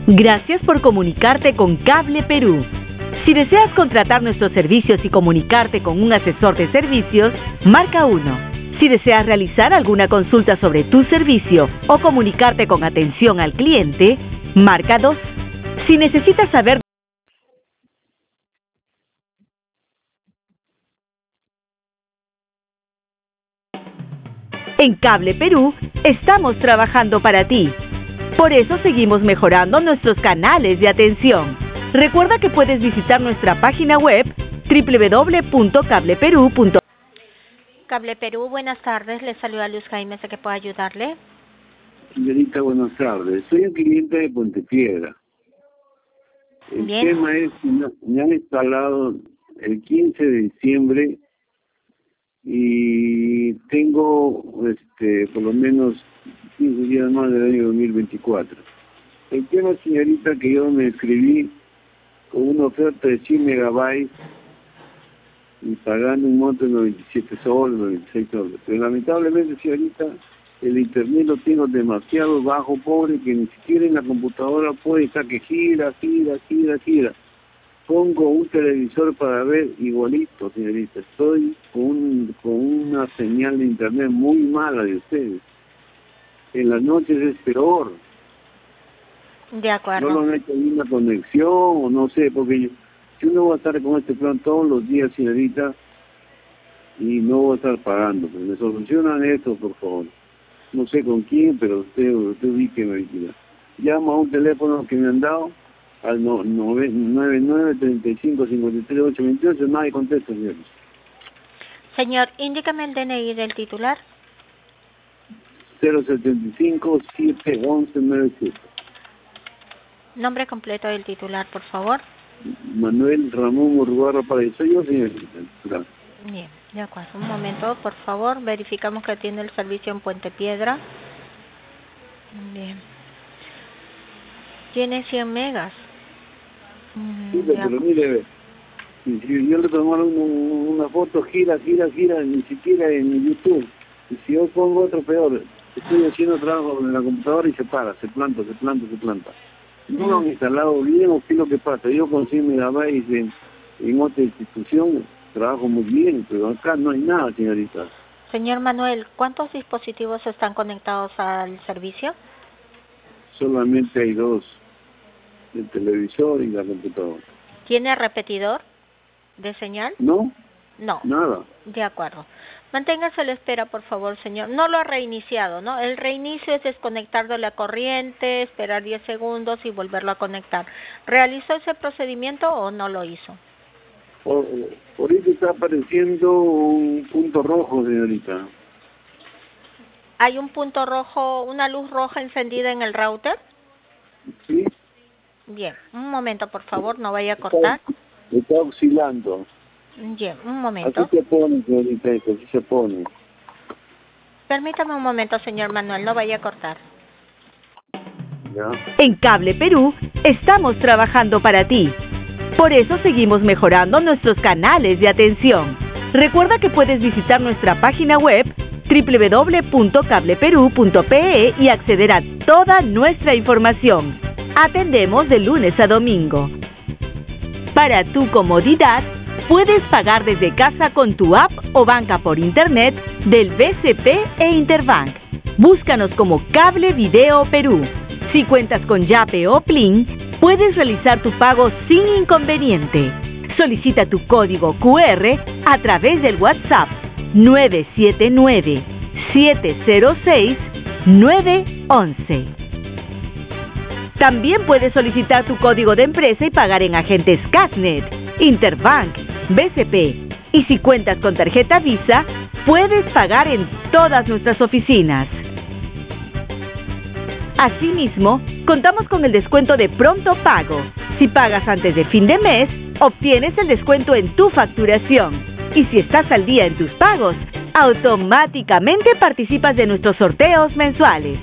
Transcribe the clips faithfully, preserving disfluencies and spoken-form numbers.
Gracias por comunicarte con Cable Perú. Si deseas contratar nuestros servicios y comunicarte con un asesor de servicios, marca uno. Si deseas realizar alguna consulta sobre tu servicio o comunicarte con atención al cliente, marca dos. Si necesitas saber en Cable Perú, estamos trabajando para ti. Por eso seguimos mejorando nuestros canales de atención. Recuerda que puedes visitar nuestra página web doble u doble u doble u punto cable perú punto com. Cable Perú, buenas tardes. Le saluda Luz Jaime, ¿sé que puedo ayudarle? Señorita, buenas tardes. Soy un cliente de Puente Piedra. El Bien. tema es que me me han instalado el quince de diciembre y tengo este por lo menos quince días más del año dos mil veinticuatro. El tema, señorita, que yo me escribí con una oferta de cien megabytes y pagando un monto de noventa y siete soles, noventa y seis soles. Pero lamentablemente, señorita, el internet lo tengo demasiado bajo, pobre, que ni siquiera en la computadora puede estar que gira, gira, gira, gira. Pongo un televisor para ver igualito, señorita. Estoy con, un, con una señal de internet muy mala de ustedes. En las noches es peor. De acuerdo. No lo han hecho ni una conexión, o no sé, porque yo, yo no voy a estar con este plan todos los días, señorita, y no voy a estar pagando. Pues me solucionan esto, por favor. No sé con quién, pero usted, usted ubíqueme ahorita. Llamo a un teléfono que me han dado, al no, nueve nueve treinta y cinco cincuenta y tres ocho veintiocho, nadie contesta, señor. Señor, indícame el D N I del titular. cero setenta y cinco siete once nueve siete. Nombre completo del titular, por favor. Manuel Ramón Urguarra Paraíso. Soy yo, señorita. Gracias. Bien, de acuerdo. Un momento, por favor. Verificamos que tiene el servicio en Puente Piedra. Bien. Tiene cien megas. Mm, Sí, de pero acu- mire, ve, si, si yo le tomaron un- una foto, gira, gira, gira, ni siquiera en YouTube. Y si yo pongo otro peor, estoy haciendo trabajo en la computadora y se para, se planta, se planta, se planta. No lo han instalado bien, o qué es lo que pasa. Yo con cien megabytes en, en otra institución trabajo muy bien, pero acá no hay nada, señorita. Señor Manuel, ¿cuántos dispositivos están conectados al servicio? Solamente hay dos, el televisor y la computadora. ¿Tiene repetidor de señal? ¿No? No. Nada. De acuerdo. Manténgase a la espera, por favor, señor. No lo ha reiniciado, ¿no? El reinicio es desconectar de la corriente, esperar diez segundos y volverlo a conectar. ¿Realizó ese procedimiento o no lo hizo? Por, ahorita está apareciendo un punto rojo, señorita. ¿Hay un punto rojo, una luz roja encendida en el router? ¿Sí? Bien, un momento, por favor, no vaya a cortar. Está, está oscilando. Bien, un momento. Así se pone, señorita, esto, así se pone. Permítame un momento, señor Manuel, no vaya a cortar. ¿Ya? En Cable Perú, estamos trabajando para ti. Por eso seguimos mejorando nuestros canales de atención. Recuerda que puedes visitar nuestra página web doble u doble u doble u punto cable perú punto pe y acceder a toda nuestra información. Atendemos de lunes a domingo. Para tu comodidad, puedes pagar desde casa con tu app o banca por internet del B C P e Interbank. Búscanos como Cable Video Perú. Si cuentas con Yape o Plin, puedes realizar tu pago sin inconveniente. Solicita tu código cu erre a través del WhatsApp nueve siete nueve, siete cero seis, nueve once. También puedes solicitar tu código de empresa y pagar en agentes Casnet, Interbank, B C P. Y si cuentas con tarjeta Visa, puedes pagar en todas nuestras oficinas. Asimismo, contamos con el descuento de pronto pago. Si pagas antes de fin de mes, obtienes el descuento en tu facturación. Y si estás al día en tus pagos, automáticamente participas de nuestros sorteos mensuales.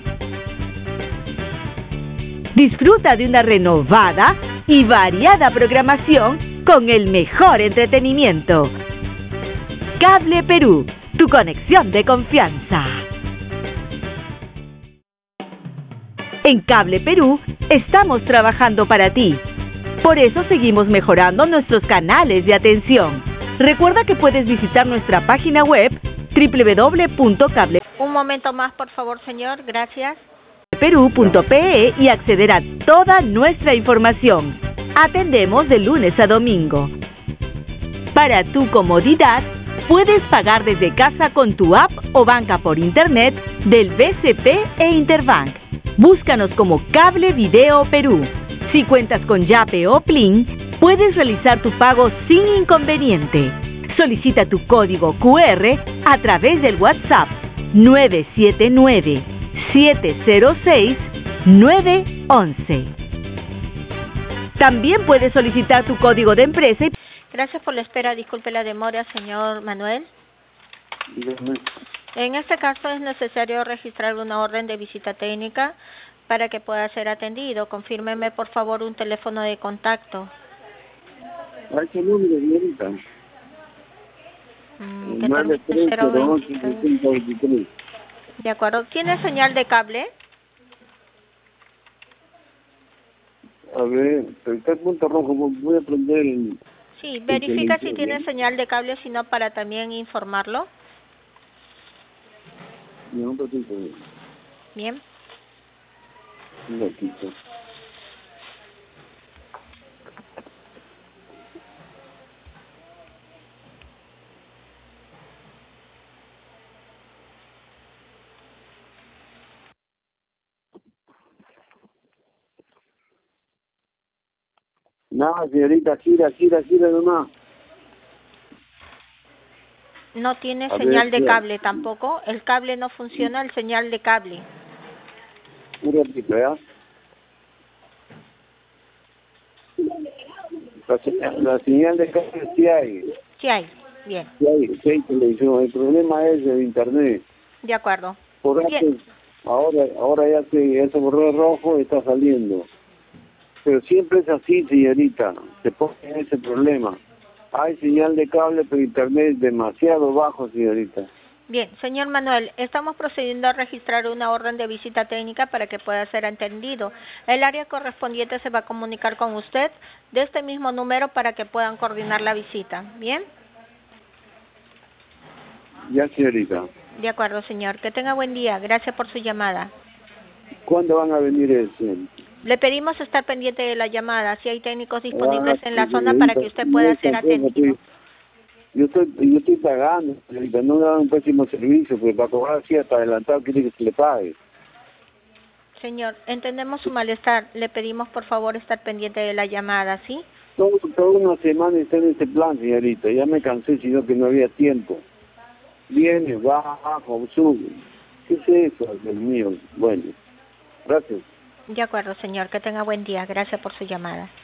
Disfruta de una renovada y variada programación con el mejor entretenimiento. Cable Perú, tu conexión de confianza. En Cable Perú estamos trabajando para ti. Por eso seguimos mejorando nuestros canales de atención. Recuerda que puedes visitar nuestra página web doble u doble u doble u punto cable Un momento más, por favor, señor. Gracias. perú punto pe e y acceder a toda nuestra información. Atendemos de lunes a domingo. Para tu comodidad, puedes pagar desde casa con tu app o banca por internet del B C P e Interbank. Búscanos como Cable Video Perú. Si cuentas con Yape o Plin, puedes realizar tu pago sin inconveniente. Solicita tu código cu erre a través del WhatsApp nueve siete nueve, siete cero seis, nueve uno uno. También puedes solicitar tu código de empresa. Y... Gracias por la espera. Disculpe la demora, señor Manuel. En este caso es necesario registrar una orden de visita técnica para que pueda ser atendido. Confírmeme, por favor, un teléfono de contacto. ¿A qué número, señorita? Mm, ¿qué tal? cero veintitrés. De acuerdo. ¿Tiene señal de cable? A ver, está el punto rojo, voy a prender el... Sí, verifica si tiene señal de cable, si no, para también informarlo. No, un ratito. Bien. Un ratito. Nada, señorita, gira, gira, gira nomás. No tiene A señal ver, de ya. cable tampoco. El cable no funciona, el señal de cable. Un ratito, ¿ya? La, señal- la señal de cable sí hay. Sí hay. Bien. Sí hay, sí hay televisión. El problema es el internet. De acuerdo. Por eso, Bien. ahora, ahora ya se, ya se borró el rojo y está saliendo. Pero siempre es así, señorita. Se pone ese problema. Hay señal de cable, pero internet es demasiado bajo, señorita. Bien, señor Manuel, estamos procediendo a registrar una orden de visita técnica para que pueda ser atendido. El área correspondiente se va a comunicar con usted de este mismo número para que puedan coordinar la visita. ¿Bien? Ya, señorita. De acuerdo, señor. Que tenga buen día. Gracias por su llamada. ¿Cuándo van a venir eso? Le pedimos estar pendiente de la llamada, si hay técnicos disponibles Ah, en la pues, zona para que señorita, usted pueda ser señorita, pues, atendido. Yo estoy, yo estoy pagando, señorita, no me dan un pésimo servicio, porque para cobrar así hasta adelantado quiere que se le pague. Señor, entendemos su malestar. Le pedimos, por favor, estar pendiente de la llamada, ¿sí? Todo, toda una semana está en este plan, señorita, ya me cansé, sino que no había tiempo. Viene, baja, sube. ¿Qué es eso, Dios mío? Bueno, gracias. De acuerdo, señor. Que tenga buen día. Gracias por su llamada.